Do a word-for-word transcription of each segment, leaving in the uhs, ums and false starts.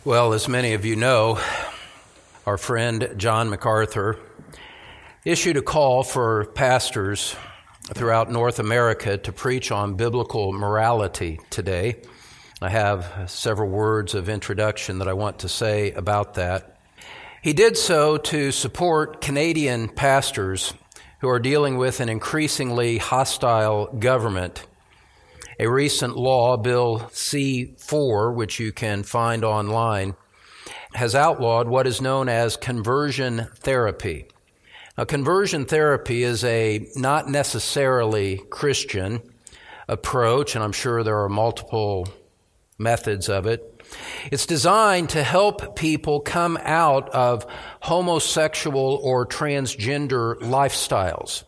Well, as many of you know, our friend John MacArthur issued a call for pastors throughout North America to preach on biblical morality today. I have several words of introduction that I want to say about that. He did so to support Canadian pastors who are dealing with an increasingly hostile government. A recent law, Bill C four, which you can find online, has outlawed what is known as conversion therapy. Now, conversion therapy is a not necessarily Christian approach, and I'm sure there are multiple methods of it. It's designed to help people come out of homosexual or transgender lifestyles.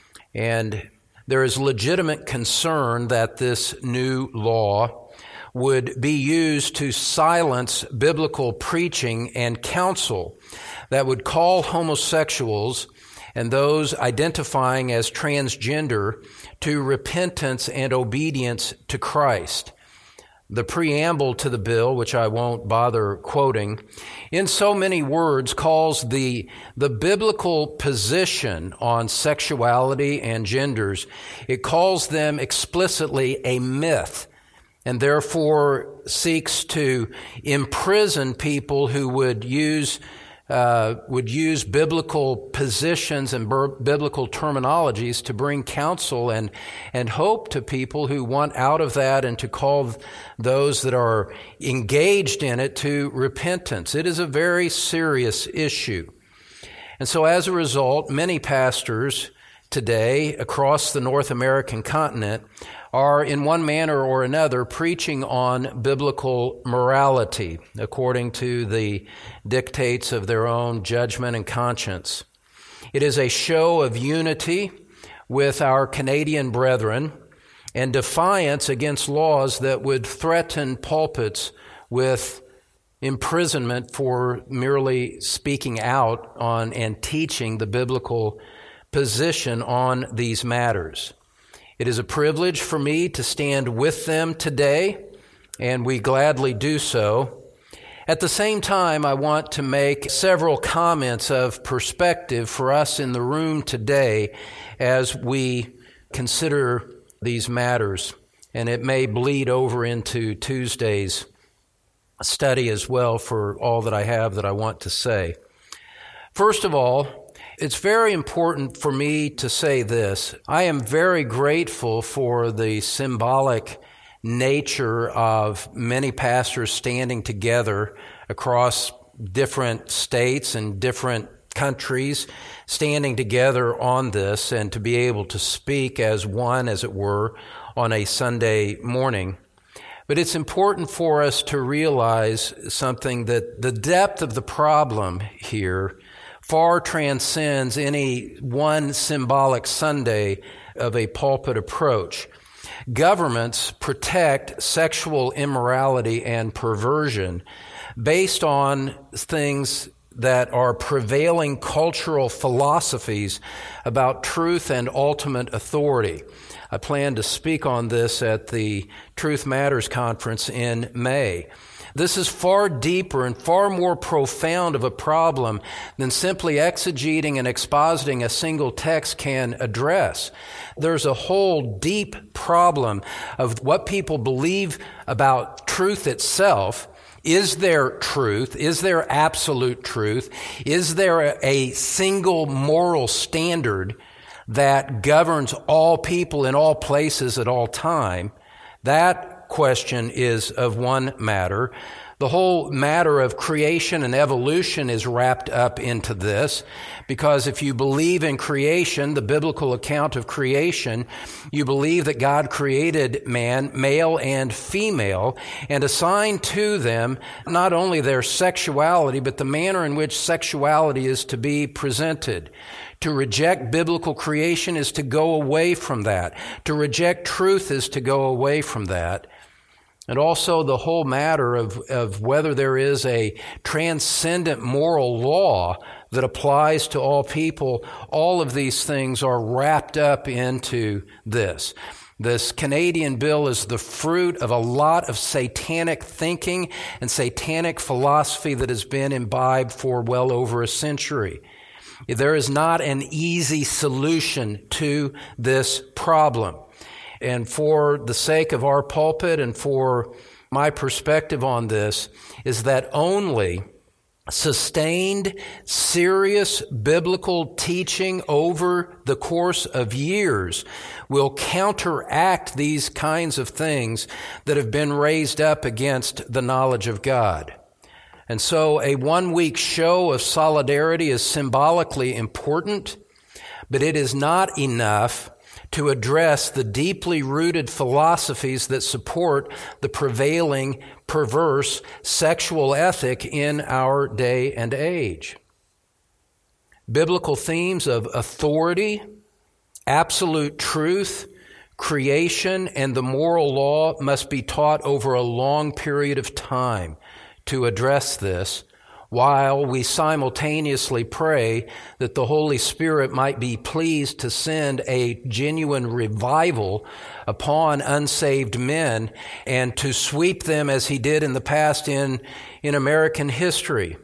And there is legitimate concern that this new law would be used to silence biblical preaching and counsel that would call homosexuals and those identifying as transgender to repentance and obedience to Christ. The preamble to the bill, which I won't bother quoting, in so many words calls the, the biblical position on sexuality and genders, it calls them explicitly a myth, and therefore seeks to imprison people who would use Uh, would use biblical positions and ber- biblical terminologies to bring counsel and and hope to people who want out of that and to call those that are engaged in it to repentance. It is a very serious issue. And so as a result, many pastors today across the North American continent are in one manner or another preaching on biblical morality according to the dictates of their own judgment and conscience. It is a show of unity with our Canadian brethren and defiance against laws that would threaten pulpits with imprisonment for merely speaking out on and teaching the biblical position on these matters. It is a privilege for me to stand with them today, and we gladly do so. At the same time, I want to make several comments of perspective for us in the room today as we consider these matters, and it may bleed over into Tuesday's study as well for all that I have that I want to say. First of all, it's very important for me to say this. I am very grateful for the symbolic nature of many pastors standing together across different states and different countries, standing together on this and to be able to speak as one, as it were, on a Sunday morning. But it's important for us to realize something, that the depth of the problem here far transcends any one symbolic Sunday of a pulpit approach. Governments protect sexual immorality and perversion based on things that are prevailing cultural philosophies about truth and ultimate authority. I plan to speak on this at the Truth Matters conference in May. This is far deeper and far more profound of a problem than simply exegeting and expositing a single text can address. There's a whole deep problem of what people believe about truth itself. Is there truth? Is there absolute truth? Is there a single moral standard that governs all people in all places at all time? That question is of one matter. The whole matter of creation and evolution is wrapped up into this, because if you believe in creation, the biblical account of creation, you believe that God created man, male and female, and assigned to them not only their sexuality, but the manner in which sexuality is to be presented. To reject biblical creation is to go away from that. To reject truth is to go away from that. And also the whole matter of, of whether there is a transcendent moral law that applies to all people, all of these things are wrapped up into this. This Canadian bill is the fruit of a lot of satanic thinking and satanic philosophy that has been imbibed for well over a century. There is not an easy solution to this problem. And for the sake of our pulpit and for my perspective on this is that only sustained, serious biblical teaching over the course of years will counteract these kinds of things that have been raised up against the knowledge of God. And so a one-week show of solidarity is symbolically important, but it is not enough to address the deeply rooted philosophies that support the prevailing perverse sexual ethic in our day and age. Biblical themes of authority, absolute truth, creation, and the moral law must be taught over a long period of time to address this, while we simultaneously pray that the Holy Spirit might be pleased to send a genuine revival upon unsaved men and to sweep them as he did in the past in, in American history.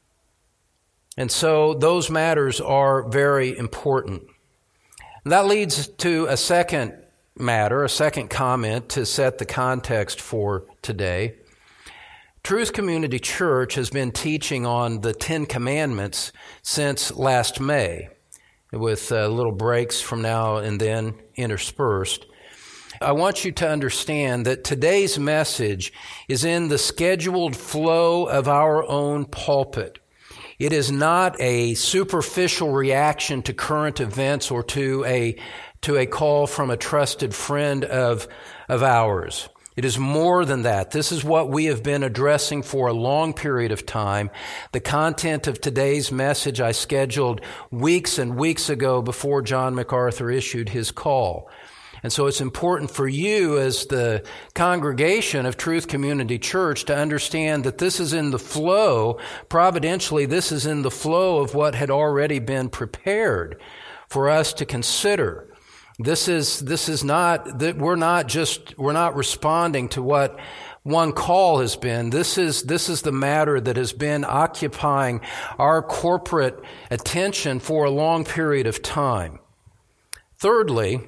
And so those matters are very important. And that leads to a second matter, a second comment to set the context for today. Truth Community Church has been teaching on the Ten Commandments since last May, with uh, little breaks from now and then interspersed. I want you to understand that today's message is in the scheduled flow of our own pulpit. It is not a superficial reaction to current events or to a to a call from a trusted friend of of ours. It is more than that. This is what we have been addressing for a long period of time. The content of today's message I scheduled weeks and weeks ago before John MacArthur issued his call. And so it's important for you as the congregation of Truth Community Church to understand that this is in the flow, providentially, this is in the flow of what had already been prepared for us to consider. This is, this is not, that we're not just, we're not responding to what one call has been. This is, this is the matter that has been occupying our corporate attention for a long period of time. Thirdly,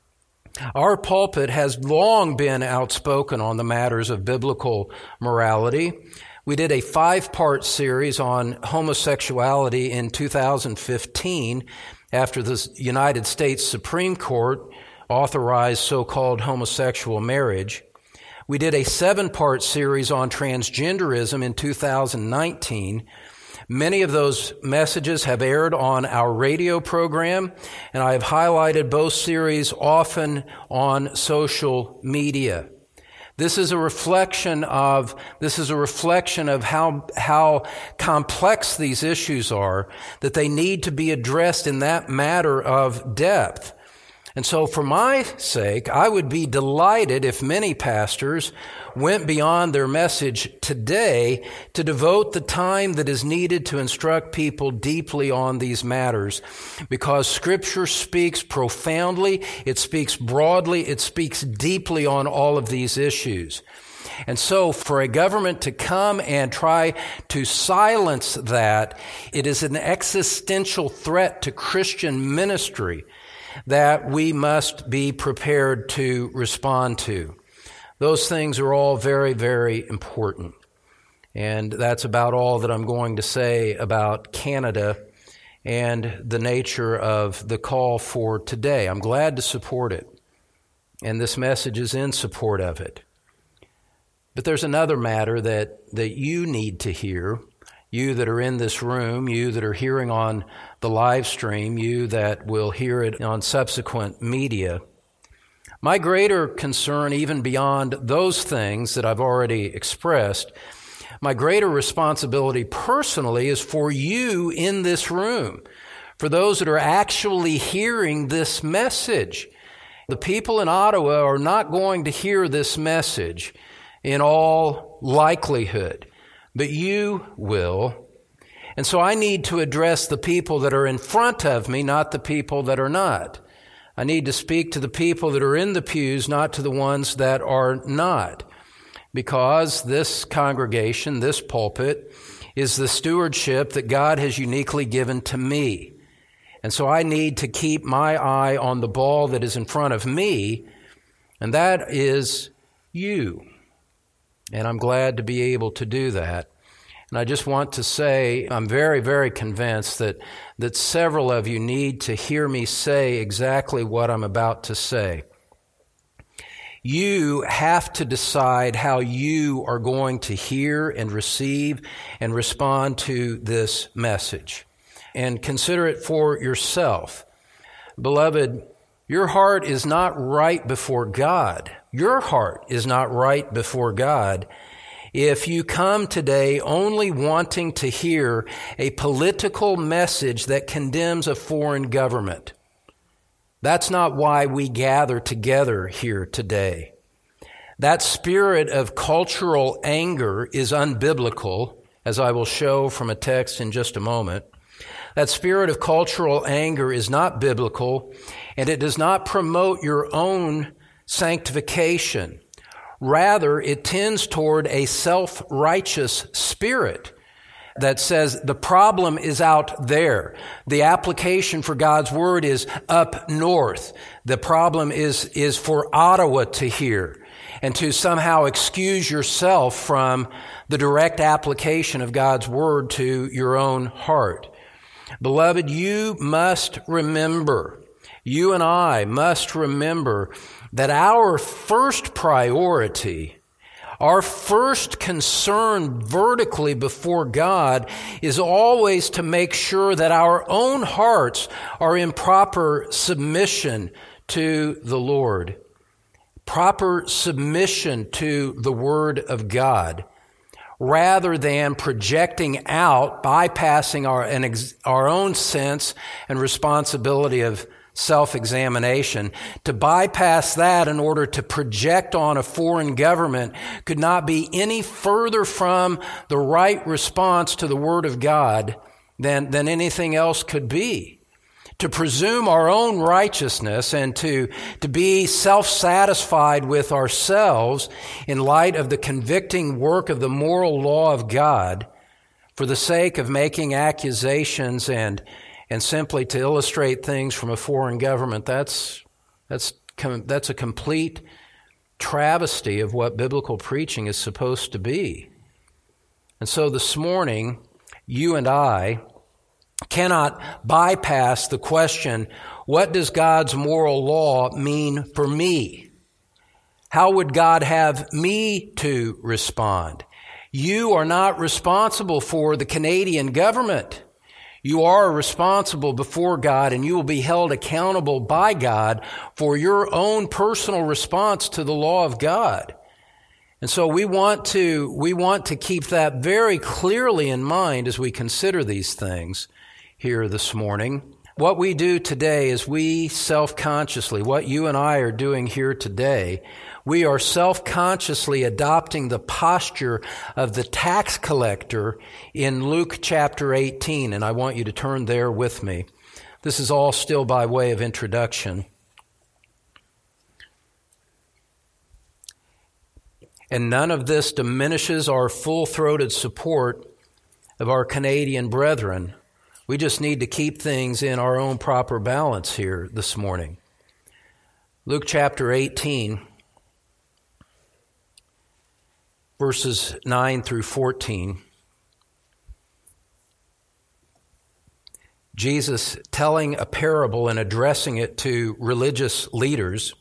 our pulpit has long been outspoken on the matters of biblical morality. We did a five-part series on homosexuality in two thousand fifteen after the United States Supreme Court authorized so-called homosexual marriage. We did a seven-part series on transgenderism in two thousand nineteen. Many of those messages have aired on our radio program, and I have highlighted both series often on social media. This is a reflection of this is a reflection of how how complex these issues are, that they need to be addressed in that matter of depth. And so for my sake, I would be delighted if many pastors went beyond their message today to devote the time that is needed to instruct people deeply on these matters, because Scripture speaks profoundly, it speaks broadly, it speaks deeply on all of these issues. And so for a government to come and try to silence that, it is an existential threat to Christian ministry that we must be prepared to respond to. Those things are all very, very important. And that's about all that I'm going to say about Canada and the nature of the call for today. I'm glad to support it, and this message is in support of it. But there's another matter that, that you need to hear, you that are in this room, you that are hearing on the live stream, you that will hear it on subsequent media. My greater concern, even beyond those things that I've already expressed, my greater responsibility personally is for you in this room, for those that are actually hearing this message. The people in Ottawa are not going to hear this message in all likelihood, but you will. And so I need to address the people that are in front of me, not the people that are not. I need to speak to the people that are in the pews, not to the ones that are not, because this congregation, this pulpit, is the stewardship that God has uniquely given to me. And so I need to keep my eye on the ball that is in front of me, and that is you. And I'm glad to be able to do that. And I just want to say, I'm very, very convinced that, that several of you need to hear me say exactly what I'm about to say. You have to decide how you are going to hear and receive and respond to this message. And consider it for yourself. Beloved, your heart is not right before God. Your heart is not right before God if you come today only wanting to hear a political message that condemns a foreign government. That's not why we gather together here today. That spirit of cultural anger is unbiblical, as I will show from a text in just a moment. That spirit of cultural anger is not biblical, and it does not promote your own sanctification. Rather, it tends toward a self-righteous spirit that says the problem is out there. The application for God's word is up north. The problem is, is for Ottawa to hear and to somehow excuse yourself from the direct application of God's word to your own heart. Beloved, you must remember, you and I must remember that our first priority, our first concern vertically before God is always to make sure that our own hearts are in proper submission to the Lord, proper submission to the Word of God, rather than projecting out, bypassing our, an ex, our own sense and responsibility of self-examination. To bypass that in order to project on a foreign government could not be any further from the right response to the Word of God than, than anything else could be. To presume our own righteousness and to, to be self-satisfied with ourselves in light of the convicting work of the moral law of God for the sake of making accusations and and simply to illustrate things from a foreign government, that's that's that's a complete travesty of what biblical preaching is supposed to be. And so this morning, you and I cannot bypass the question, what does God's moral law mean for me? How would God have me to respond? You are not responsible for the Canadian government. You are responsible before God, and you will be held accountable by God for your own personal response to the law of God. And so we want to, we want to keep that very clearly in mind as we consider these things here this morning. What we do today is we self-consciously, what you and I are doing here today, we are self-consciously adopting the posture of the tax collector in Luke chapter eighteen, and I want you to turn there with me. This is all still by way of introduction. And none of this diminishes our full-throated support of our Canadian brethren. We just need to keep things in our own proper balance here this morning. Luke chapter eighteen, verses nine through fourteen. Jesus telling a parable and addressing it to religious leaders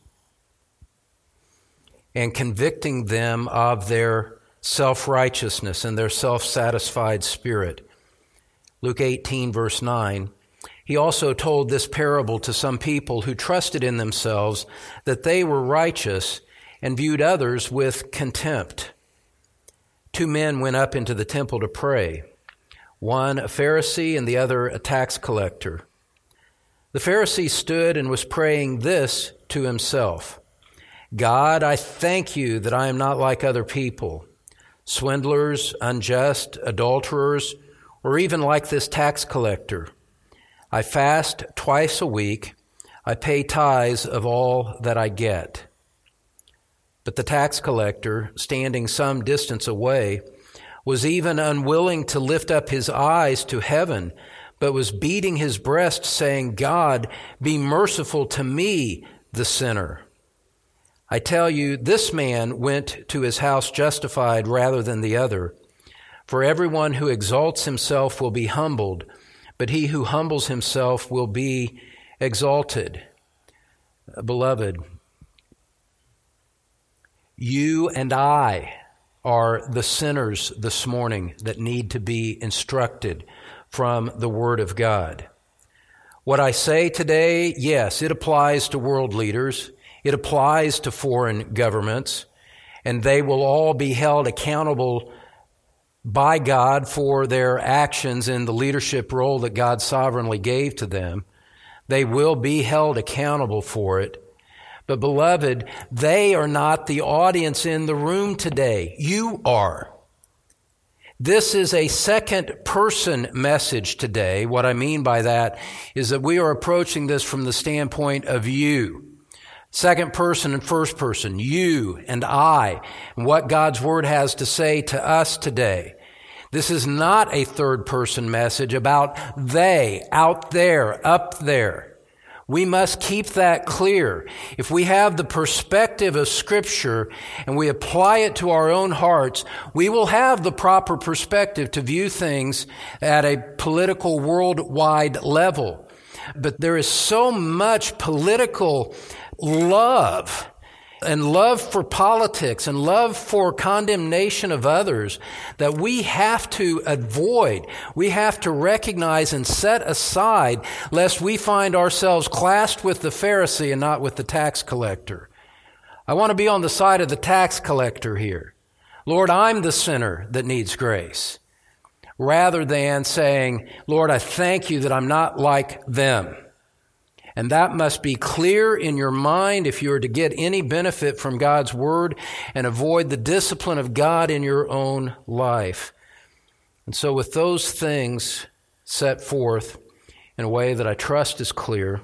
and convicting them of their self-righteousness and their self-satisfied spirit. Luke eighteen, verse nine, he also told this parable to some people who trusted in themselves that they were righteous and viewed others with contempt. Two men went up into the temple to pray, one a Pharisee and the other a tax collector. The Pharisee stood and was praying this to himself, God, I thank you that I am not like other people, swindlers, unjust, adulterers, or even like this tax collector. I fast twice a week. I pay tithes of all that I get." But the tax collector, standing some distance away, was even unwilling to lift up his eyes to heaven, but was beating his breast, saying, "God, be merciful to me, the sinner." I tell you, this man went to his house justified rather than the other. For everyone who exalts himself will be humbled, but he who humbles himself will be exalted. Beloved, you and I are the sinners this morning that need to be instructed from the Word of God. What I say today, yes, it applies to world leaders. It applies to foreign governments, and they will all be held accountable by God for their actions in the leadership role that God sovereignly gave to them. They will be held accountable for it. But beloved, they are not the audience in the room today. You are. This is a second-person message today. What I mean by that is that we are approaching this from the standpoint of you. Second person and first person, you and I, and what God's Word has to say to us today. This is not a third-person message about they, out there, up there. We must keep that clear. If we have the perspective of Scripture and we apply it to our own hearts, we will have the proper perspective to view things at a political worldwide level. But there is so much political love and love for politics and love for condemnation of others that we have to avoid. We have to recognize and set aside lest we find ourselves classed with the Pharisee and not with the tax collector. I want to be on the side of the tax collector here. Lord, I'm the sinner that needs grace. Rather than saying, Lord, I thank you that I'm not like them. And that must be clear in your mind if you are to get any benefit from God's Word and avoid the discipline of God in your own life. And so with those things set forth in a way that I trust is clear,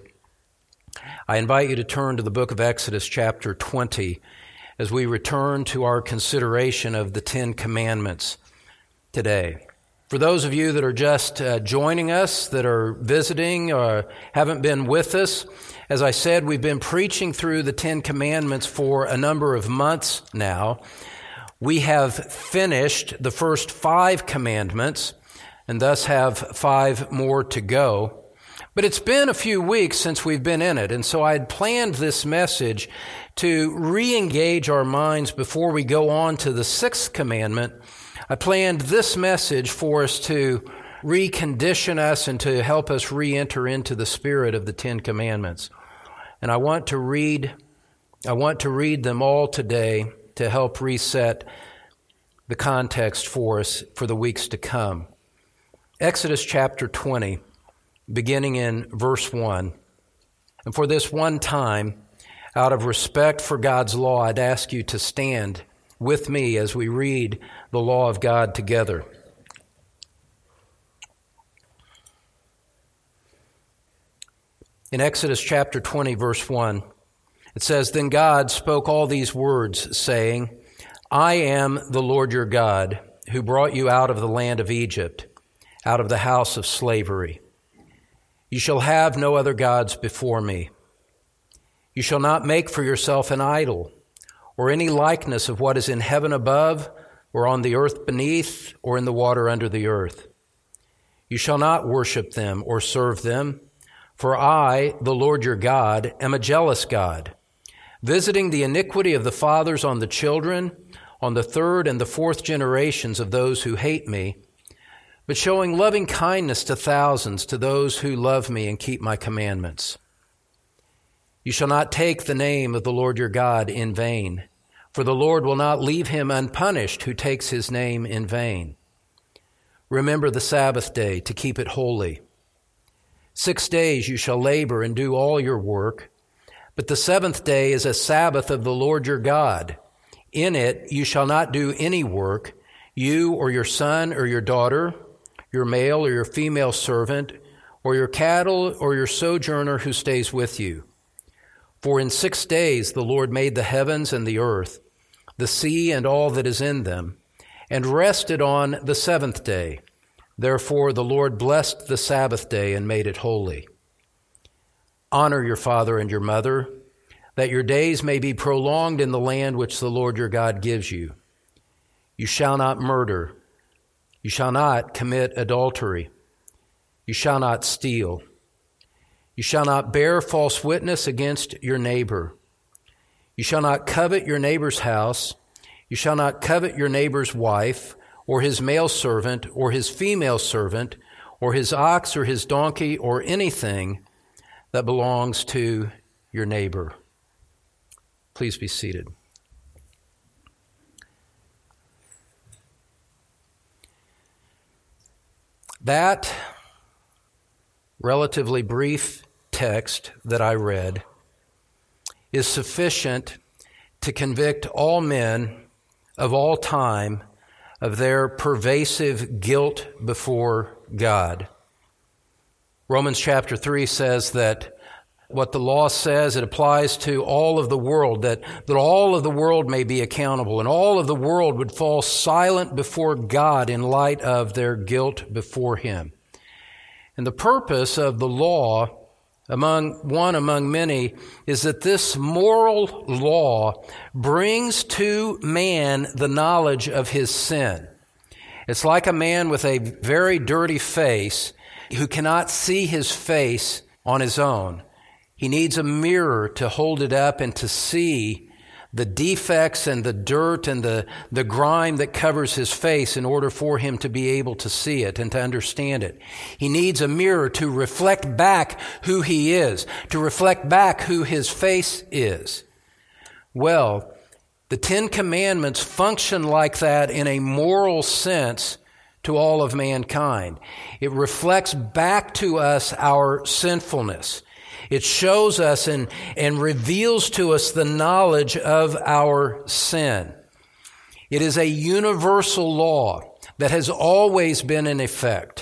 I invite you to turn to the book of Exodus chapter twenty as we return to our consideration of the Ten Commandments today. For those of you that are just uh, joining us, that are visiting or haven't been with us, as I said, we've been preaching through the Ten Commandments for a number of months now. We have finished the first five commandments and thus have five more to go. But it's been a few weeks since we've been in it, and so I had planned this message to re-engage our minds before we go on to the sixth commandment. I planned this message for us to recondition us and to help us re-enter into the spirit of the Ten Commandments. And I want to read, I want to read them all today to help reset the context for us for the weeks to come. Exodus chapter twenty, beginning in verse one. And for this one time, out of respect for God's law, I'd ask you to stand with me as we read the law of God together. In Exodus chapter twenty, verse one, it says, "Then God spoke all these words, saying, I am the Lord your God, who brought you out of the land of Egypt, out of the house of slavery. You shall have no other gods before me. You shall not make for yourself an idol, or any likeness of what is in heaven above, or on the earth beneath, or in the water under the earth. You shall not worship them or serve them, for I, the Lord your God, am a jealous God, visiting the iniquity of the fathers on the children, on the third and the fourth generations of those who hate me, but showing loving kindness to thousands, to those who love me and keep my commandments. You shall not take the name of the Lord your God in vain, for the Lord will not leave him unpunished who takes his name in vain. Remember the Sabbath day to keep it holy. Six days you shall labor and do all your work, but the seventh day is a Sabbath of the Lord your God. In it you shall not do any work, you or your son or your daughter, your male or your female servant, or your cattle or your sojourner who stays with you. For in six days the Lord made the heavens and the earth, the sea and all that is in them, and rested on the seventh day. Therefore the Lord blessed the Sabbath day and made it holy. Honor your father and your mother, that your days may be prolonged in the land which the Lord your God gives you. You shall not murder. You shall not commit adultery. You shall not steal. You shall not bear false witness against your neighbor. You shall not covet your neighbor's house. You shall not covet your neighbor's wife, or his male servant, or his female servant, or his ox, or his donkey, or anything that belongs to your neighbor. Please be seated. That relatively brief text that I read is sufficient to convict all men of all time of their pervasive guilt before God. Romans chapter three says that what the law says, it applies to all of the world, that, that all of the world may be accountable, and all of the world would fall silent before God in light of their guilt before Him. And the purpose of the law, among one among many, is that this moral law brings to man the knowledge of his sin. It's like a man with a very dirty face who cannot see his face on his own. He needs a mirror to hold it up and to see the defects and the dirt and the, the grime that covers his face in order for him to be able to see it and to understand it. He needs a mirror to reflect back who he is, to reflect back who his face is. Well, the Ten Commandments function like that in a moral sense to all of mankind. It reflects back to us our sinfulness. It shows us and, and reveals to us the knowledge of our sin. It is a universal law that has always been in effect.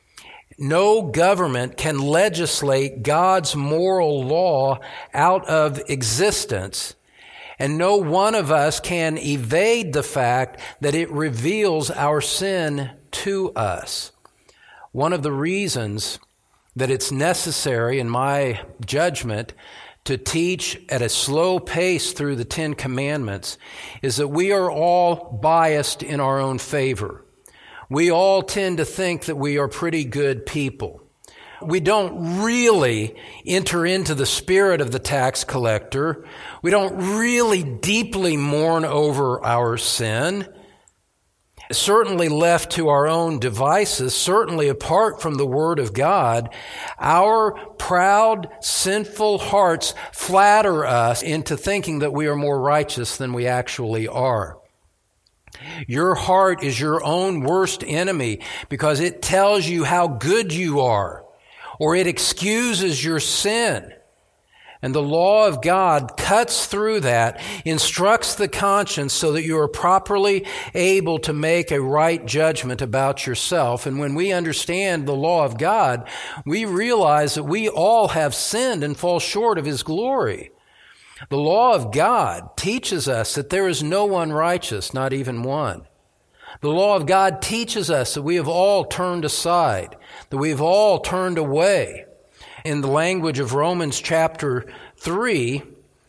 No government can legislate God's moral law out of existence, and no one of us can evade the fact that it reveals our sin to us. One of the reasons that it's necessary, in my judgment, to teach at a slow pace through the Ten Commandments is that we are all biased in our own favor. We all tend to think that we are pretty good people. We don't really enter into the spirit of the tax collector. We don't really deeply mourn over our sin. Certainly left to our own devices, certainly apart from the Word of God, our proud, sinful hearts flatter us into thinking that we are more righteous than we actually are. Your heart is your own worst enemy because it tells you how good you are, or it excuses your sin. And the law of God cuts through that, instructs the conscience so that you are properly able to make a right judgment about yourself. And when we understand the law of God, we realize that we all have sinned and fall short of His glory. The law of God teaches us that there is no one righteous, not even one. The law of God teaches us that we have all turned aside, that we have all turned away. In the language of Romans chapter three,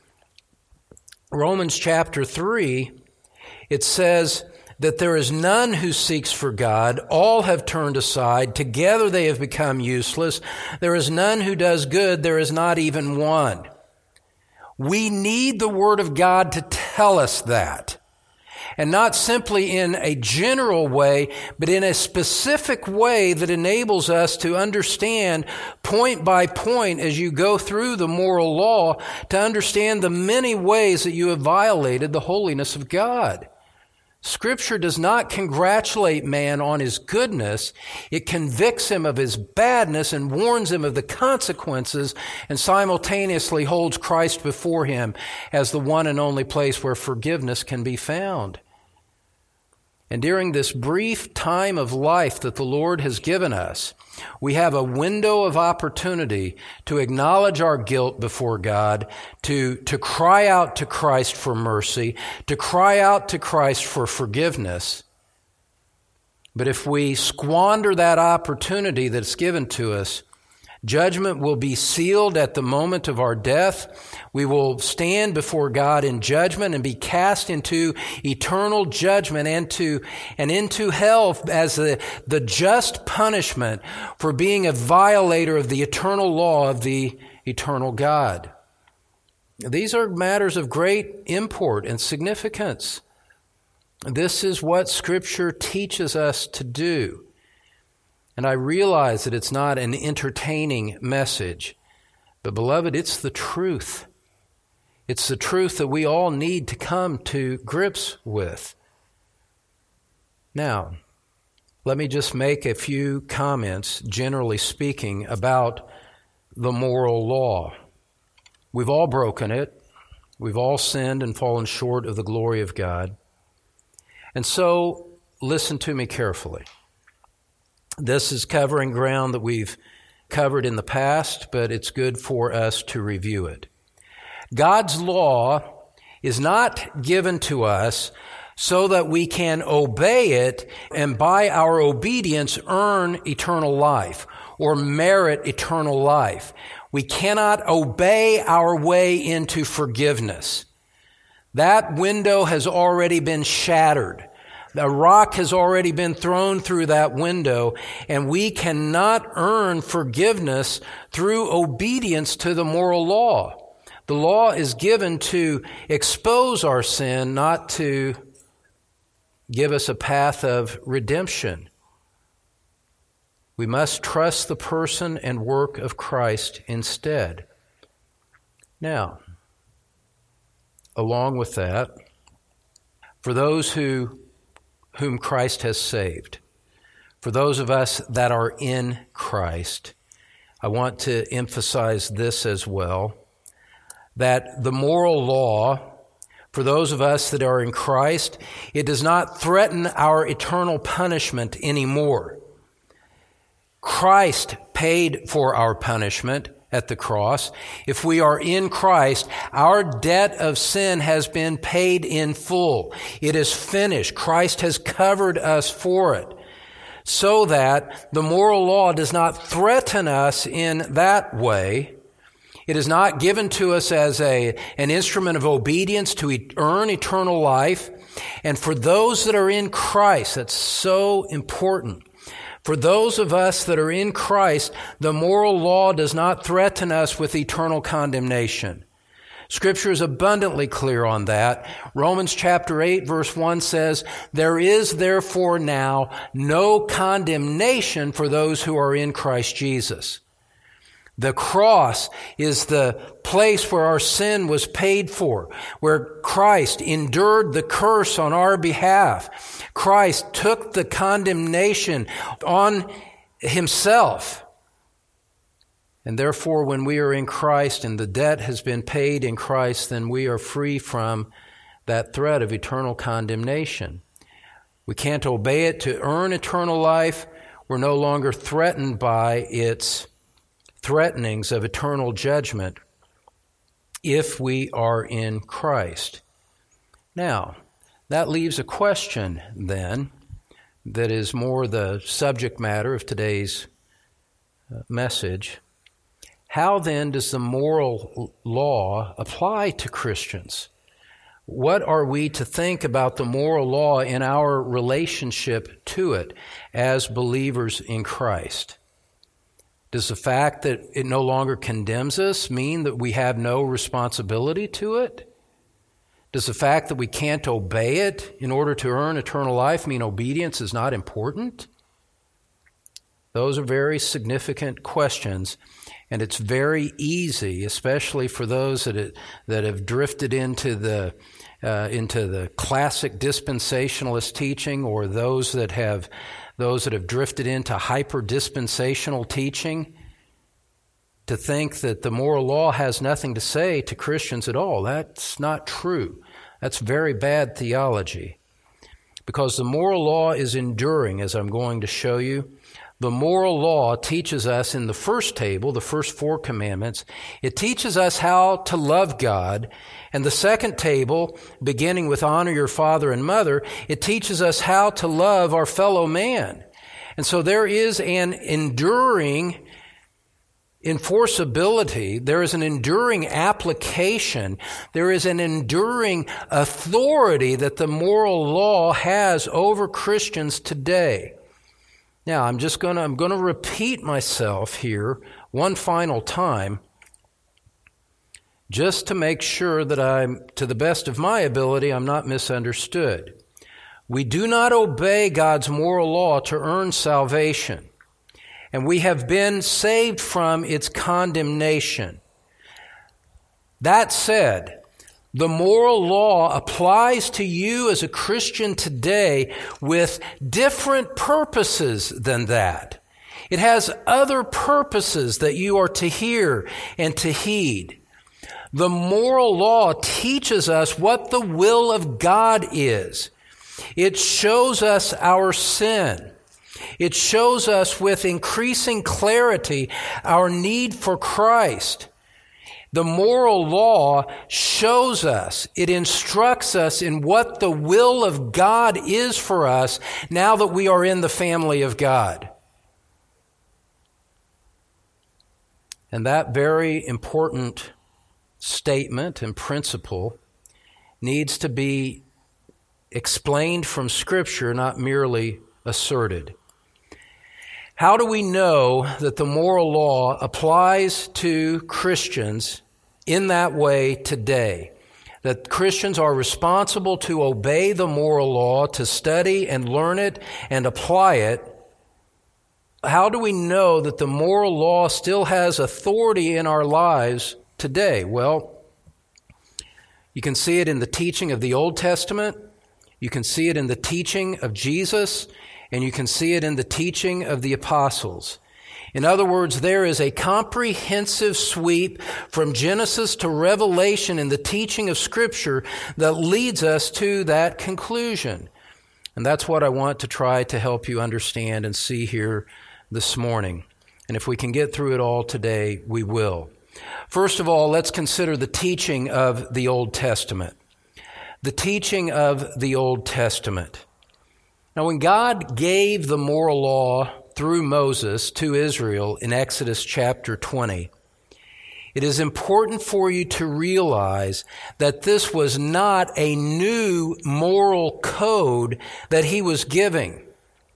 Romans chapter three, it says that there is none who seeks for God. All have turned aside. Together they have become useless. There is none who does good. There is not even one. We need the Word of God to tell us that. And not simply in a general way, but in a specific way that enables us to understand point by point as you go through the moral law, to understand the many ways that you have violated the holiness of God. Scripture does not congratulate man on his goodness. It convicts him of his badness and warns him of the consequences, and simultaneously holds Christ before him as the one and only place where forgiveness can be found. And during this brief time of life that the Lord has given us, we have a window of opportunity to acknowledge our guilt before God, to, to cry out to Christ for mercy, to cry out to Christ for forgiveness. But if we squander that opportunity that's given to us, judgment will be sealed at the moment of our death. We will stand before God in judgment and be cast into eternal judgment and, to, and into hell as the, the just punishment for being a violator of the eternal law of the eternal God. These are matters of great import and significance. This is what Scripture teaches us to do. And I realize that it's not an entertaining message, but beloved, it's the truth. It's the truth that we all need to come to grips with. Now, let me just make a few comments, generally speaking, about the moral law. We've all broken it. We've all sinned and fallen short of the glory of God. And so, listen to me carefully. This is covering ground that we've covered in the past, but it's good for us to review it. God's law is not given to us so that we can obey it and by our obedience earn eternal life or merit eternal life. We cannot obey our way into forgiveness. That window has already been shattered. A rock has already been thrown through that window, and we cannot earn forgiveness through obedience to the moral law. The law is given to expose our sin, not to give us a path of redemption. We must trust the person and work of Christ instead. Now, along with that, for those who whom Christ has saved, for those of us that are in Christ, I want to emphasize this as well, that the moral law, for those of us that are in Christ, it does not threaten our eternal punishment anymore. Christ paid for our punishment at the cross. If we are in Christ, our debt of sin has been paid in full. It is finished. Christ has covered us for it, so that the moral law does not threaten us in that way. It is not given to us as a, an instrument of obedience to e- earn eternal life. And for those that are in Christ, that's so important. For those of us that are in Christ, the moral law does not threaten us with eternal condemnation. Scripture is abundantly clear on that. Romans chapter eight verse one says, "There is therefore now no condemnation for those who are in Christ Jesus." The cross is the place where our sin was paid for, where Christ endured the curse on our behalf. Christ took the condemnation on himself. And therefore, when we are in Christ and the debt has been paid in Christ, then we are free from that threat of eternal condemnation. We can't obey it to earn eternal life. We're no longer threatened by its threatenings of eternal judgment if we are in Christ. Now, that leaves a question then that is more the subject matter of today's message. How then does the moral law apply to Christians? What are we to think about the moral law in our relationship to it as believers in Christ? Does the fact that it no longer condemns us mean that we have no responsibility to it? Does the fact that we can't obey it in order to earn eternal life mean obedience is not important? Those are very significant questions, and it's very easy, especially for those that it, that have drifted into the uh, into the classic dispensationalist teaching, or those that have those that have drifted into hyper-dispensational teaching, to think that the moral law has nothing to say to Christians at all. That's not true. That's very bad theology. because the moral law is enduring, as I'm going to show you. The moral law teaches us in the first table, the first four commandments, it teaches us how to love God. And the second table, beginning with honor your father and mother, it teaches us how to love our fellow man. And so there is an enduring enforceability, there is an enduring application, there is an enduring authority that the moral law has over Christians today. Now, I'm just going to, I'm going to repeat myself here one final time, just to make sure that I'm, to the best of my ability, I'm not misunderstood. We do not obey God's moral law to earn salvation, and we have been saved from its condemnation. That said, the moral law applies to you as a Christian today with different purposes than that. It has other purposes that you are to hear and to heed. The moral law teaches us what the will of God is. It shows us our sin. It shows us with increasing clarity our need for Christ. The moral law shows us, it instructs us in what the will of God is for us now that we are in the family of God. And that very important statement and principle needs to be explained from Scripture, not merely asserted. How do we know that the moral law applies to Christians in that way today? That Christians are responsible to obey the moral law, to study and learn it and apply it. How do we know that the moral law still has authority in our lives today? Well, you can see it in the teaching of the Old Testament. You can see it in the teaching of Jesus. And you can see it in the teaching of the apostles. In other words, there is a comprehensive sweep from Genesis to Revelation in the teaching of Scripture that leads us to that conclusion. And that's what I want to try to help you understand and see here this morning. And if we can get through it all today, we will. First of all, let's consider the teaching of the Old Testament. The teaching of the Old Testament. Now, when God gave the moral law through Moses to Israel in Exodus chapter twenty, it is important for you to realize that this was not a new moral code that he was giving.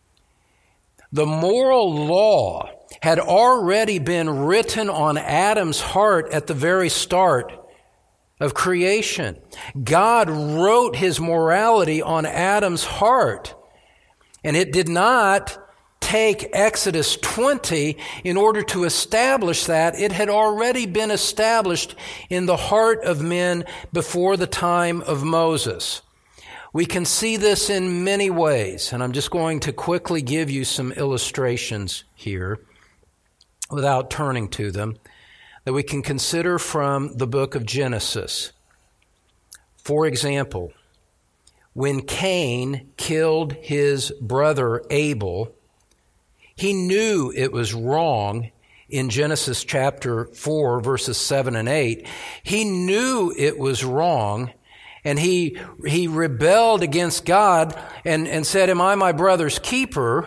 The moral law had already been written on Adam's heart at the very start of creation. God wrote his morality on Adam's heart. And it did not take Exodus twenty in order to establish that. It had already been established in the heart of men before the time of Moses. We can see this in many ways, and I'm just going to quickly give you some illustrations here without turning to them that we can consider from the book of Genesis. For example, when Cain killed his brother Abel, he knew it was wrong in Genesis chapter four, verses seven and eight. He knew it was wrong, and he he rebelled against God and, and said, "Am I my brother's keeper?"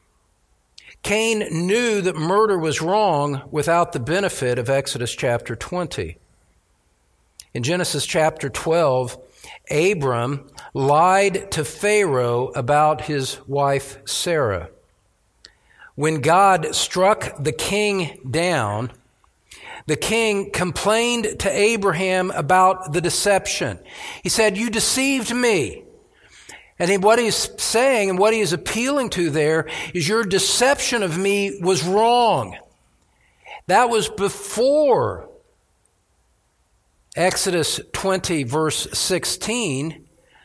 Cain knew that murder was wrong without the benefit of Exodus chapter twenty. In Genesis chapter twelve, Abram lied to Pharaoh about his wife Sarah. When God struck the king down, the king complained to Abraham about the deception. He said, "You deceived me." And what he's saying and what he is appealing to there is your deception of me was wrong. That was before Exodus twenty, verse sixteen,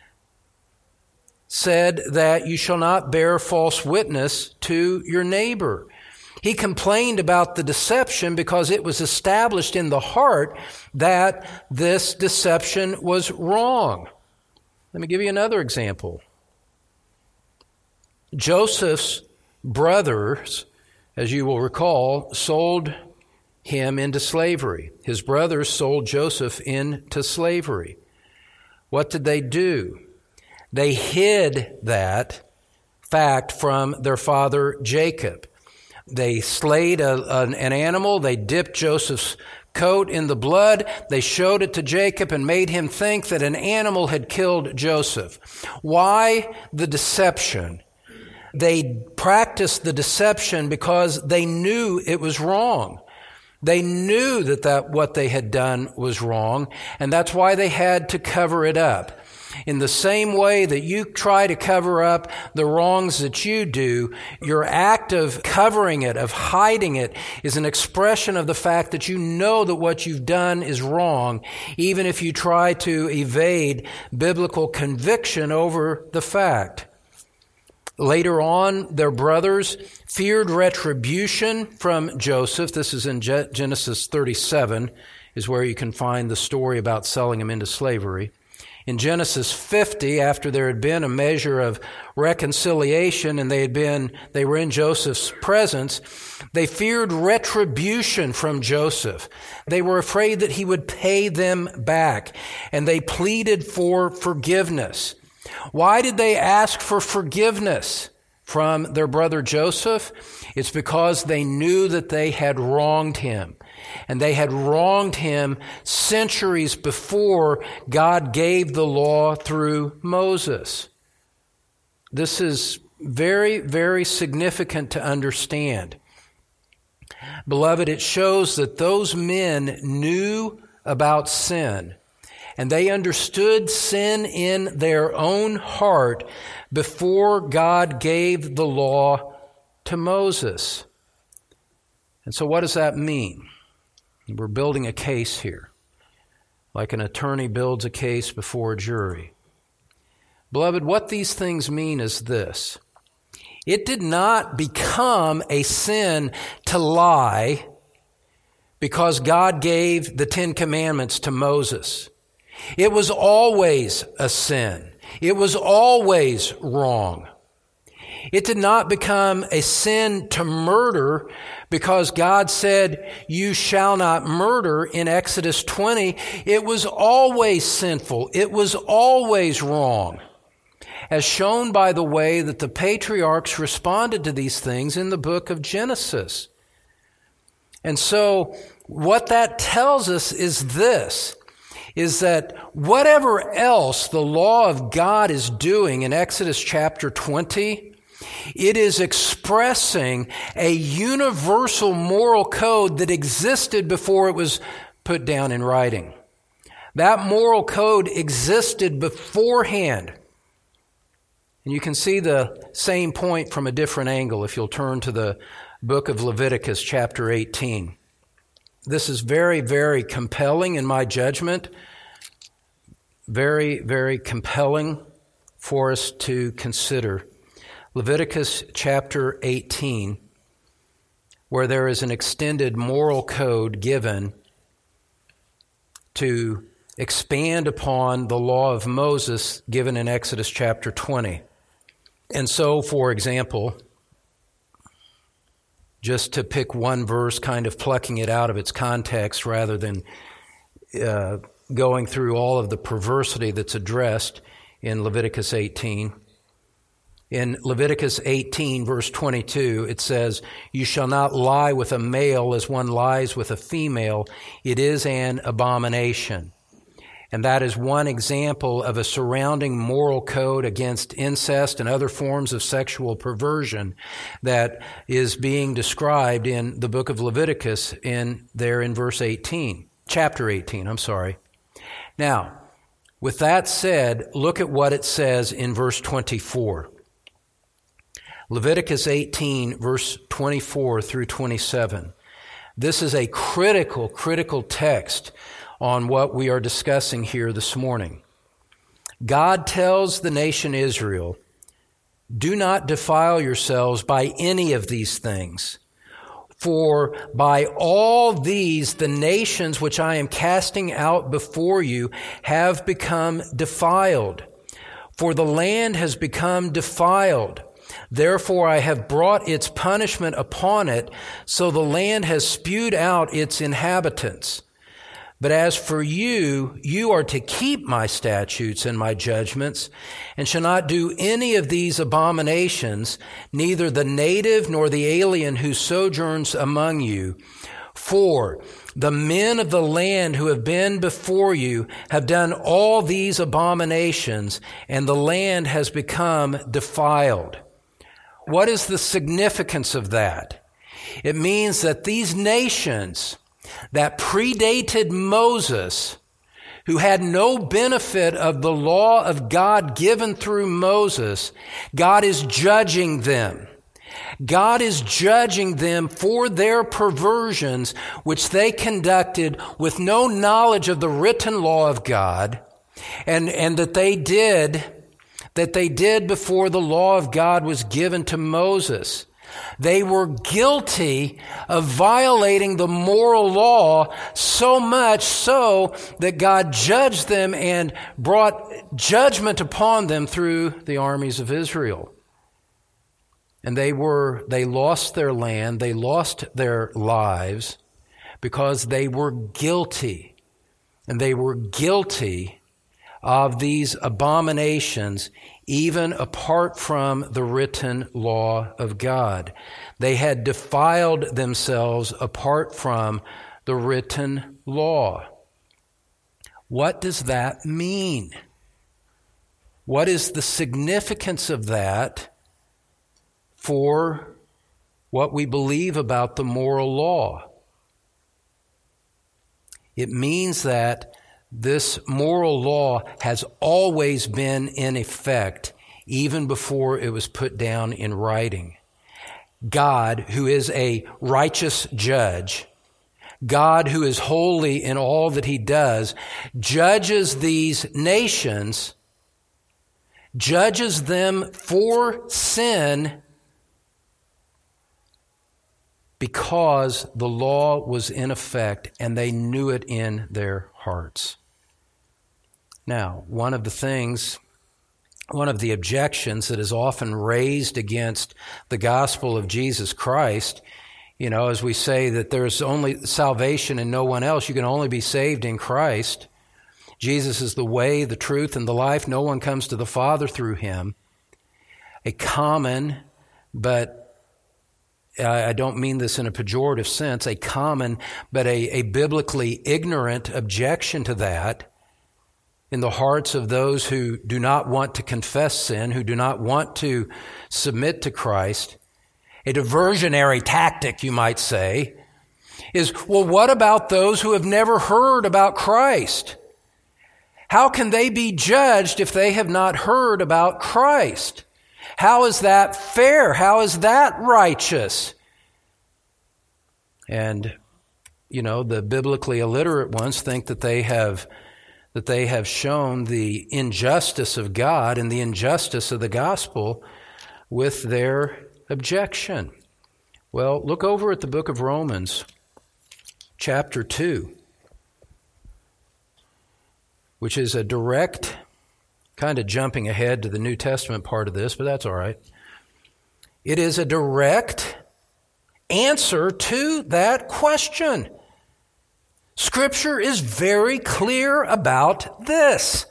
said that you shall not bear false witness to your neighbor. He complained about the deception because it was established in the heart that this deception was wrong. Let me give you another example. Joseph's brothers, as you will recall, sold him into slavery. His brothers sold Joseph into slavery. What did they do? They hid that fact from their father Jacob. They slayed a, an, an animal. They dipped Joseph's coat in the blood. They showed it to Jacob and made him think that an animal had killed Joseph. Why the deception? They practiced the deception because they knew it was wrong. They knew that, that what they had done was wrong, and that's why they had to cover it up. In the same way that you try to cover up the wrongs that you do, your act of covering it, of hiding it, is an expression of the fact that you know that what you've done is wrong, even if you try to evade biblical conviction over the fact. Later on, their brothers feared retribution from Joseph. This is in Genesis thirty-seven, is where you can find the story about selling him into slavery. In Genesis fifty, after there had been a measure of reconciliation and they had been, they were in Joseph's presence, they feared retribution from Joseph. They were afraid that he would pay them back, and they pleaded for forgiveness. Why did they ask for forgiveness from their brother Joseph? It's because they knew that they had wronged him. And they had wronged him centuries before God gave the law through Moses. This is very, very significant to understand. Beloved, it shows that those men knew about sin, and they understood sin in their own heart before God gave the law to Moses. And so what does that mean? We're building a case here, like an attorney builds a case before a jury. Beloved, what these things mean is this. It did not become a sin to lie because God gave the Ten Commandments to Moses. It was always a sin. It was always wrong. It did not become a sin to murder because God said, "You shall not murder" in Exodus twenty. It was always sinful. It was always wrong, as shown by the way that the patriarchs responded to these things in the book of Genesis. And so what that tells us is this, is that whatever else the law of God is doing in Exodus chapter twenty, it is expressing a universal moral code that existed before it was put down in writing. That moral code existed beforehand. And you can see the same point from a different angle if you'll turn to the book of Leviticus chapter eighteen. This is very, very compelling in my judgment. Very, very compelling for us to consider. Leviticus chapter eighteen, where there is an extended moral code given to expand upon the law of Moses given in Exodus chapter twenty. And so, for example, just to pick one verse, kind of plucking it out of its context rather than uh, going through all of the perversity that's addressed in Leviticus eighteen. In Leviticus eighteen, verse twenty-two, it says, "You shall not lie with a male as one lies with a female. It is an abomination." And that is one example of a surrounding moral code against incest and other forms of sexual perversion that is being described in the book of Leviticus in there in verse eighteen, chapter eighteen, I'm sorry. Now, with that said, look at what it says in verse twenty-four. Leviticus eighteen, verse twenty-four through twenty-seven. This is a critical, critical text on what we are discussing here this morning. God tells the nation Israel, "Do not defile yourselves by any of these things, for by all these the nations which I am casting out before you have become defiled. For the land has become defiled. Therefore I have brought its punishment upon it, so the land has spewed out its inhabitants. But as for you, you are to keep my statutes and my judgments, and shall not do any of these abominations, neither the native nor the alien who sojourns among you. For the men of the land who have been before you have done all these abominations, and the land has become defiled. What is the significance of that? It means that these nations that predated Moses, who had no benefit of the law of God given through Moses, God is judging them. God is judging them for their perversions, which they conducted with no knowledge of the written law of God, and, and that they did, that they did before the law of God was given to Moses. They were guilty of violating the moral law, so much so that God judged them and brought judgment upon them through the armies of Israel. And they were, they lost their land, they lost their lives because they were guilty. And they were guilty of these abominations, even apart from the written law of God. They had defiled themselves apart from the written law. What does that mean? What is the significance of that for what we believe about the moral law? It means that this moral law has always been in effect, even before it was put down in writing. God, who is a righteous judge, God, who is holy in all that he does, judges these nations, judges them for sin because the law was in effect and they knew it in their hearts. Now, one of the things, one of the objections that is often raised against the gospel of Jesus Christ, you know, as we say that there's only salvation in no one else, you can only be saved in Christ. Jesus is the way, the truth, and the life. No one comes to the Father through him. A common, but I don't mean this in a pejorative sense, a common but a, a biblically ignorant objection to that in the hearts of those who do not want to confess sin, who do not want to submit to Christ, a diversionary tactic, you might say, is, well, what about those who have never heard about Christ? How can they be judged if they have not heard about Christ? How is that fair? How is that righteous? And, you know, the biblically illiterate ones think that they have that they have shown the injustice of God and the injustice of the gospel with their objection. Well, look over at the book of Romans, chapter two, which is a direct, kind of jumping ahead to the New Testament part of this, but that's all right. It is a direct answer to that question. Scripture is very clear about this.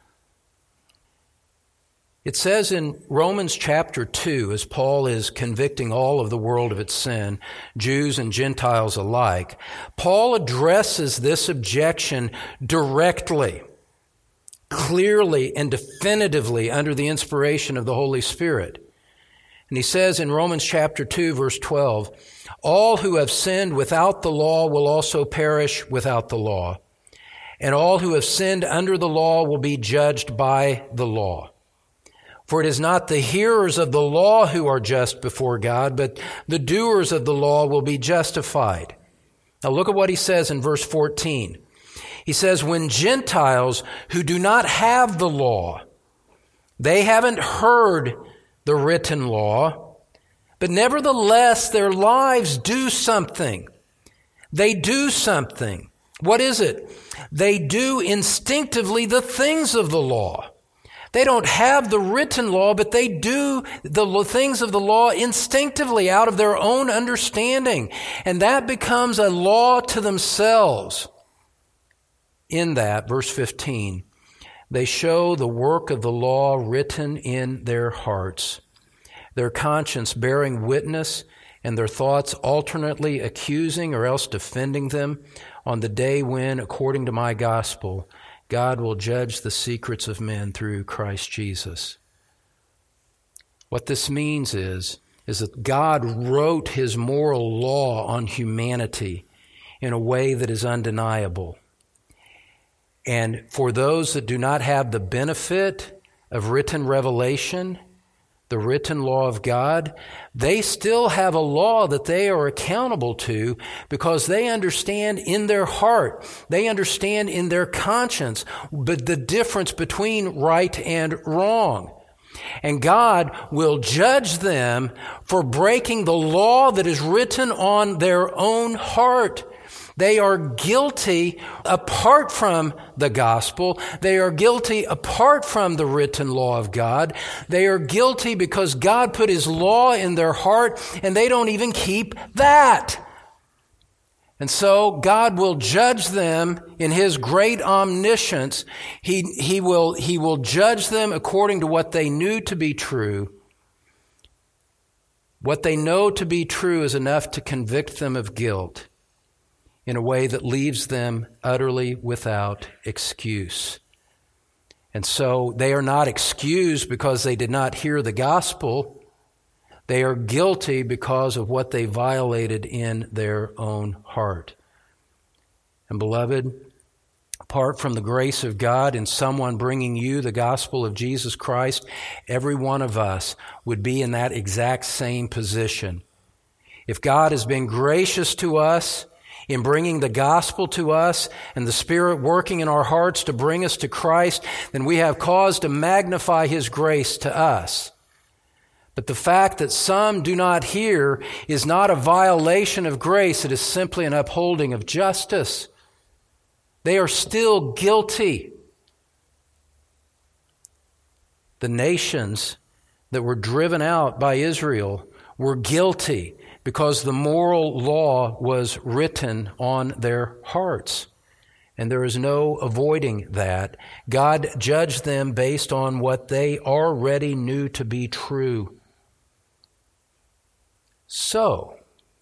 It says in Romans chapter two, as Paul is convicting all of the world of its sin, Jews and Gentiles alike, Paul addresses this objection directly, clearly and definitively under the inspiration of the Holy Spirit. And he says in Romans chapter two, verse twelve, all who have sinned without the law will also perish without the law, and all who have sinned under the law will be judged by the law. For it is not the hearers of the law who are just before God, but the doers of the law will be justified. Now look at what he says in verse fourteen. He says, when Gentiles who do not have the law, they haven't heard the written law, but nevertheless their lives do something. They do something. What is it? They do instinctively the things of the law. They don't have the written law, but they do the things of the law instinctively out of their own understanding. And that becomes a law to themselves. In that, verse fifteen, they show the work of the law written in their hearts, their conscience bearing witness, and their thoughts alternately accusing or else defending them on the day when, according to my gospel, God will judge the secrets of men through Christ Jesus. What this means is, is that God wrote his moral law on humanity in a way that is undeniable. And for those that do not have the benefit of written revelation, the written law of God, they still have a law that they are accountable to because they understand in their heart, they understand in their conscience, but the difference between right and wrong. And God will judge them for breaking the law that is written on their own heart. They are guilty apart from the gospel. They are guilty apart from the written law of God. They are guilty because God put his law in their heart and they don't even keep that. And so God will judge them in his great omniscience. He, he will, he will judge them according to what they knew to be true. What they know to be true is enough to convict them of guilt in a way that leaves them utterly without excuse. And so they are not excused because they did not hear the gospel. They are guilty because of what they violated in their own heart. And beloved, apart from the grace of God in someone bringing you the gospel of Jesus Christ, every one of us would be in that exact same position. If God has been gracious to us in bringing the gospel to us and the Spirit working in our hearts to bring us to Christ, then we have cause to magnify his grace to us. But the fact that some do not hear is not a violation of grace. It is simply an upholding of justice. They are still guilty. The nations that were driven out by Israel were guilty because the moral law was written on their hearts. And there is no avoiding that. God judged them based on what they already knew to be true. So,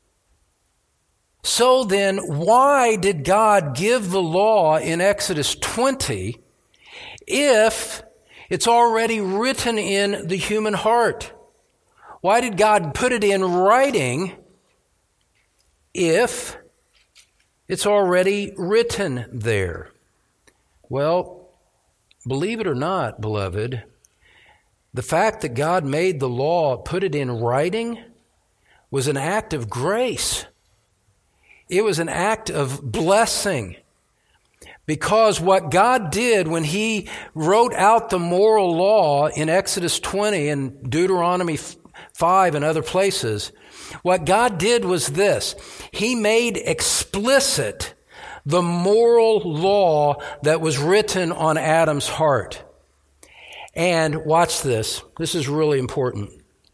so then, why did God give the law in Exodus twenty if it's already written in the human heart? Why did God put it in writing if it's already written there? Well, believe it or not, beloved, the fact that God made the law, put it in writing, was an act of grace. It was an act of blessing. Because what God did when he wrote out the moral law in Exodus twenty and Deuteronomy five and other places, what God did was this. He made explicit the moral law that was written on Adam's heart. And watch this. This is really important.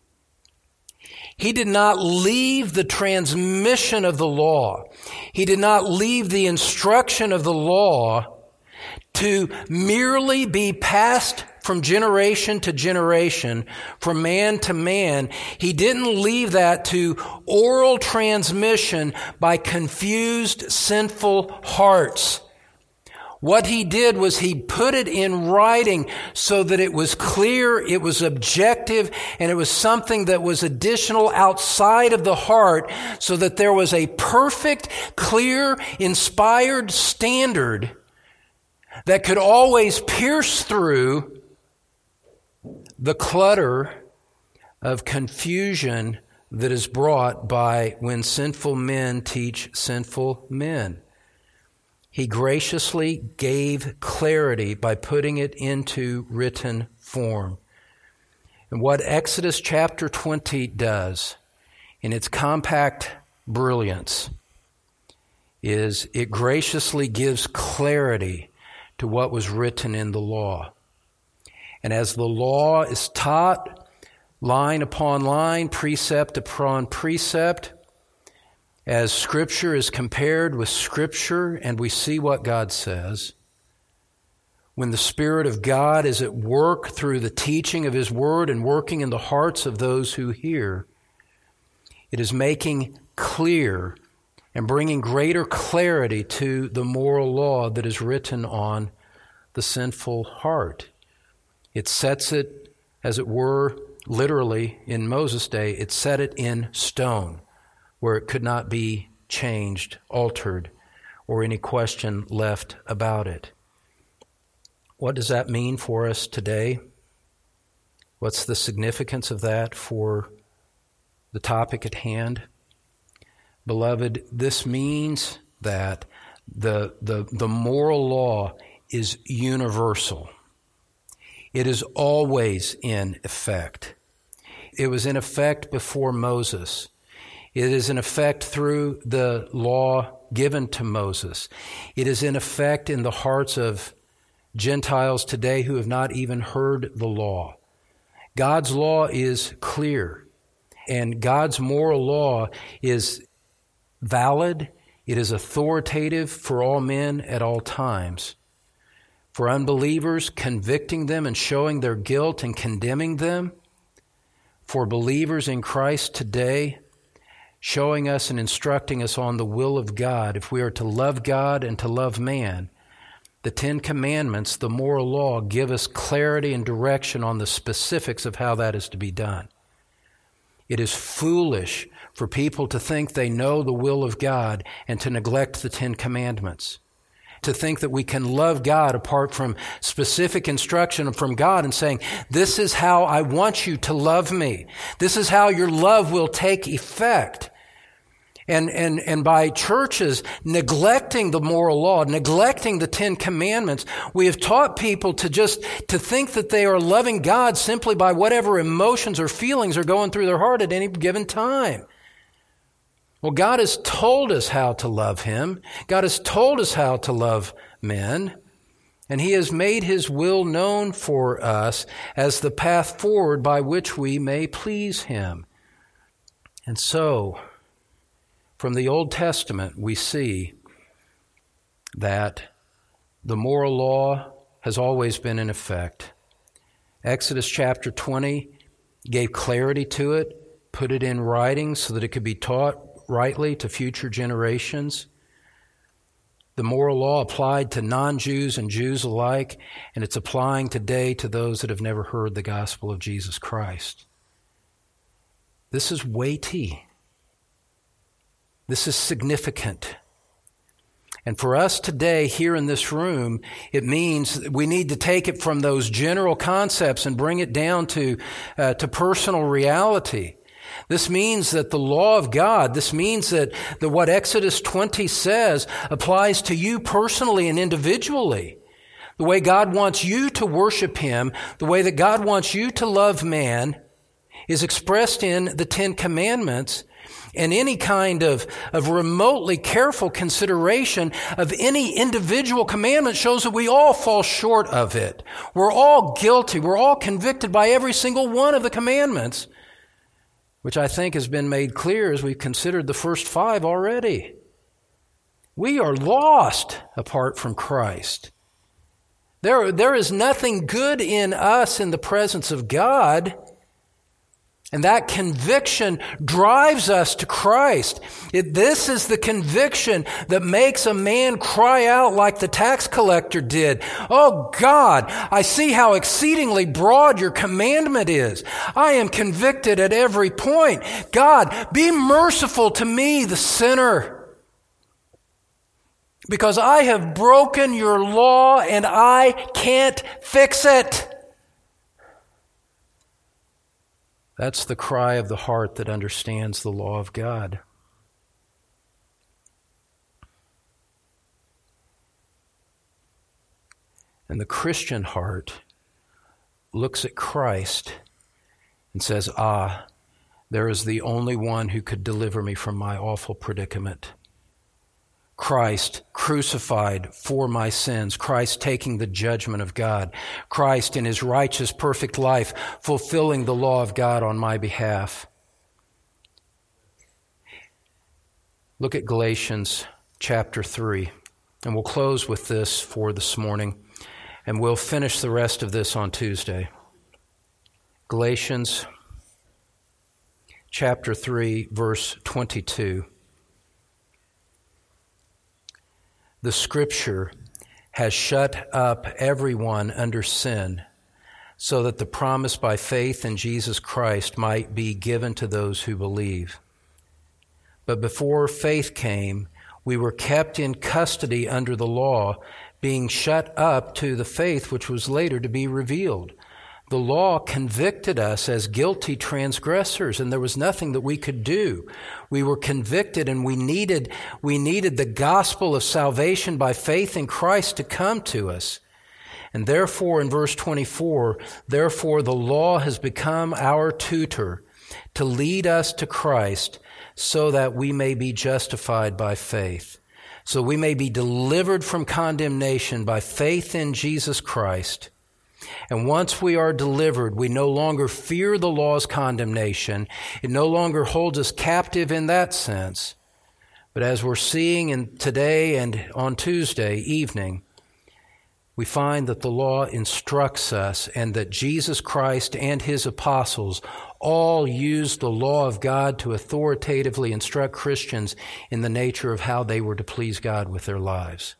He did not leave the transmission of the law. He did not leave the instruction of the law to merely be passed from generation to generation, from man to man. He didn't leave that to oral transmission by confused, sinful hearts. What he did was he put it in writing so that it was clear, it was objective, and it was something that was additional outside of the heart so that there was a perfect, clear, inspired standard that could always pierce through the clutter of confusion that is brought by when sinful men teach sinful men. He graciously gave clarity by putting it into written form. And what Exodus chapter twenty does in its compact brilliance is it graciously gives clarity to what was written in the law. And as the law is taught, line upon line, precept upon precept, as Scripture is compared with Scripture and we see what God says, when the Spirit of God is at work through the teaching of His Word and working in the hearts of those who hear, it is making clear and bringing greater clarity to the moral law that is written on the sinful heart. It sets it, as it were, literally in Moses' day, it set it in stone, where it could not be changed, altered, or any question left about it. What does that mean for us today? What's the significance of that for the topic at hand? Beloved, this means that the, the, the moral law is universal. It is always in effect. It was in effect before Moses. It is in effect through the law given to Moses. It is in effect in the hearts of Gentiles today who have not even heard the law. God's law is clear, and God's moral law is valid. It is authoritative for all men at all times. For unbelievers, convicting them and showing their guilt and condemning them. For believers in Christ today, showing us and instructing us on the will of God. If we are to love God and to love man, the Ten Commandments, the moral law, give us clarity and direction on the specifics of how that is to be done. It is foolish for people to think they know the will of God and to neglect the Ten Commandments. To think that we can love God apart from specific instruction from God and saying, this is how I want you to love me. This is how your love will take effect. And, and, and by churches neglecting the moral law, neglecting the Ten Commandments, we have taught people to just, to think that they are loving God simply by whatever emotions or feelings are going through their heart at any given time. Well, God has told us how to love Him. God has told us how to love men. And He has made His will known for us as the path forward by which we may please Him. And so, from the Old Testament, we see that the moral law has always been in effect. Exodus chapter twenty gave clarity to it, put it in writing so that it could be taught rightly to future generations. The moral law applied to non-Jews and Jews alike, and it's applying today to those that have never heard the gospel of Jesus Christ. This is weighty. This is significant. And for us today here in this room, it means we need to take it from those general concepts and bring it down to, uh, to personal reality. This means that the law of God, this means that the, what Exodus twenty says applies to you personally and individually. The way God wants you to worship Him, the way that God wants you to love man is expressed in the Ten Commandments. And any kind of, of remotely careful consideration of any individual commandment shows that we all fall short of it. We're all guilty. We're all convicted by every single one of the commandments, which I think has been made clear as we've considered the first five already. We are lost apart from Christ. There, there is nothing good in us in the presence of God. And that conviction drives us to Christ. It, this is the conviction that makes a man cry out like the tax collector did. Oh God, I see how exceedingly broad your commandment is. I am convicted at every point. God, be merciful to me, the sinner. Because I have broken your law and I can't fix it. That's the cry of the heart that understands the law of God. And the Christian heart looks at Christ and says, ah, there is the only one who could deliver me from my awful predicament. Christ crucified for my sins, Christ taking the judgment of God, Christ in his righteous, perfect life fulfilling the law of God on my behalf. Look at Galatians chapter three, and we'll close with this for this morning, and we'll finish the rest of this on Tuesday. Galatians chapter three, verse twenty-two. The Scripture has shut up everyone under sin, so that the promise by faith in Jesus Christ might be given to those who believe. But before faith came, we were kept in custody under the law, being shut up to the faith which was later to be revealed. The law convicted us as guilty transgressors, and there was nothing that we could do. We were convicted, and we needed, we needed the gospel of salvation by faith in Christ to come to us. And therefore, in verse twenty-four, therefore the law has become our tutor to lead us to Christ, so that we may be justified by faith. So we may be delivered from condemnation by faith in Jesus Christ. And once we are delivered, we no longer fear the law's condemnation. It no longer holds us captive in that sense. But as we're seeing in today and on Tuesday evening, we find that the law instructs us, and that Jesus Christ and his apostles all used the law of God to authoritatively instruct Christians in the nature of how they were to please God with their lives.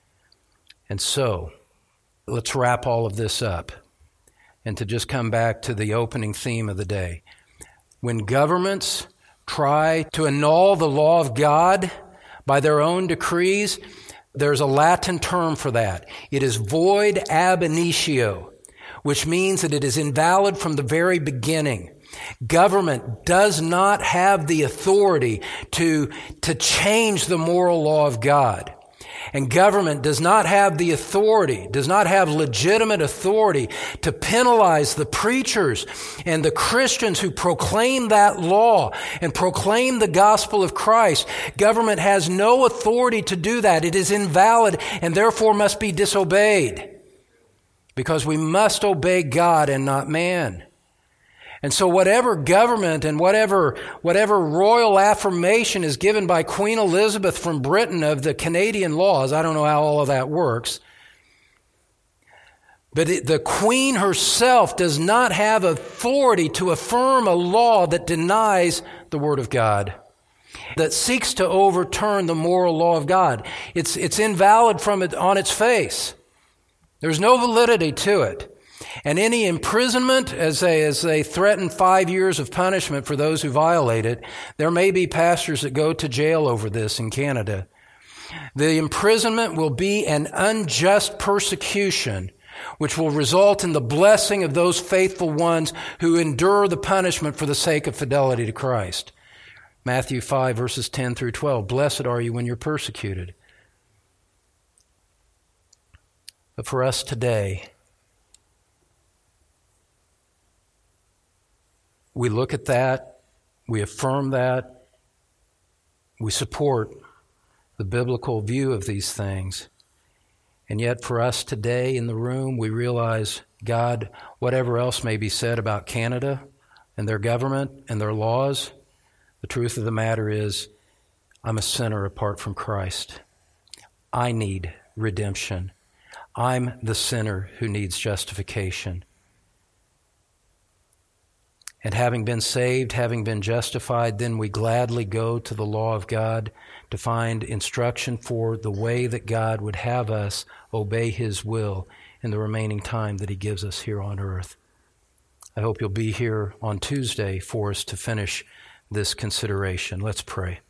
And so, let's wrap all of this up, and to just come back to the opening theme of the day. When governments try to annul the law of God by their own decrees, there's a Latin term for that. It is void ab initio, which means that it is invalid from the very beginning. Government does not have the authority to, to change the moral law of God. And government does not have the authority, does not have legitimate authority to penalize the preachers and the Christians who proclaim that law and proclaim the gospel of Christ. Government has no authority to do that. It is invalid and therefore must be disobeyed, because we must obey God and not man. And so whatever government and whatever whatever royal affirmation is given by Queen Elizabeth from Britain of the Canadian laws, I don't know how all of that works, but it, the Queen herself does not have authority to affirm a law that denies the Word of God, that seeks to overturn the moral law of God. It's, it's invalid from it on its face. There's no validity to it. And any imprisonment, as they, as they threaten five years of punishment for those who violate it, there may be pastors that go to jail over this in Canada. The imprisonment will be an unjust persecution, which will result in the blessing of those faithful ones who endure the punishment for the sake of fidelity to Christ. Matthew five, verses ten through twelve. Blessed are you when you're persecuted. But for us today, we look at that, we affirm that, we support the biblical view of these things. And yet for us today in the room, we realize, God, whatever else may be said about Canada and their government and their laws, the truth of the matter is, I'm a sinner apart from Christ. I need redemption. I'm the sinner who needs justification. And having been saved, having been justified, then we gladly go to the law of God to find instruction for the way that God would have us obey His will in the remaining time that He gives us here on earth. I hope you'll be here on Tuesday for us to finish this consideration. Let's pray.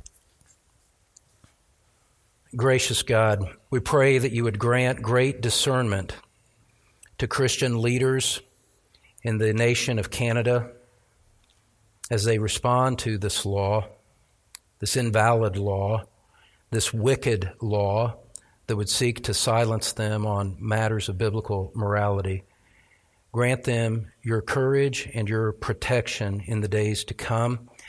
Gracious God, we pray that you would grant great discernment to Christian leaders in the nation of Canada as they respond to this law, this invalid law, this wicked law that would seek to silence them on matters of biblical morality. Grant them your courage and your protection in the days to come.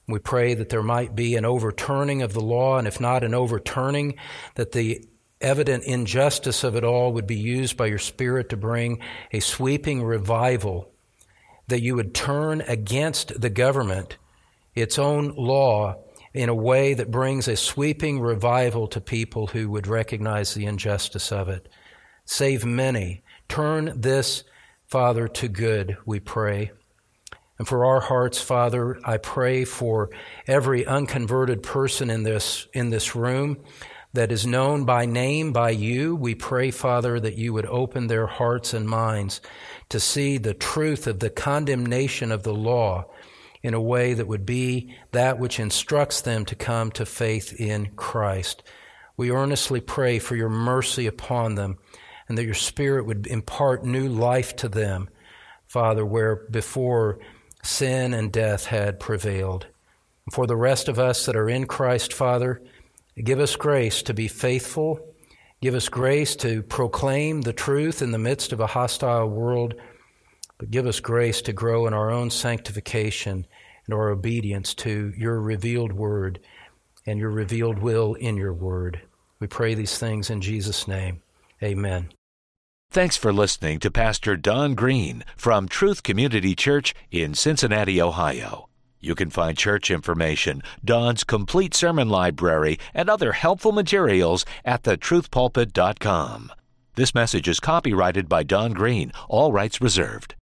We pray that there might be an overturning of the law, and if not an overturning, that the evident injustice of it all would be used by your Spirit to bring a sweeping revival, that you would turn against the government, its own law, in a way that brings a sweeping revival to people who would recognize the injustice of it. Save many. Turn this, Father, to good, we pray. And for our hearts, Father, I pray for every unconverted person in this, in this room that is known by name by you. We pray, Father, that you would open their hearts and minds to see the truth of the condemnation of the law in a way that would be that which instructs them to come to faith in Christ. We earnestly pray for your mercy upon them and that your Spirit would impart new life to them, Father, where before sin and death had prevailed. For the rest of us that are in Christ, Father, give us grace to be faithful. Give us grace to proclaim the truth in the midst of a hostile world. But give us grace to grow in our own sanctification and our obedience to your revealed word and your revealed will in your word. We pray these things in Jesus' name. Amen. Thanks for listening to Pastor Don Green from Truth Community Church in Cincinnati, Ohio. You can find church information, Don's complete sermon library, and other helpful materials at the truth pulpit dot com. This message is copyrighted by Don Green, all rights reserved.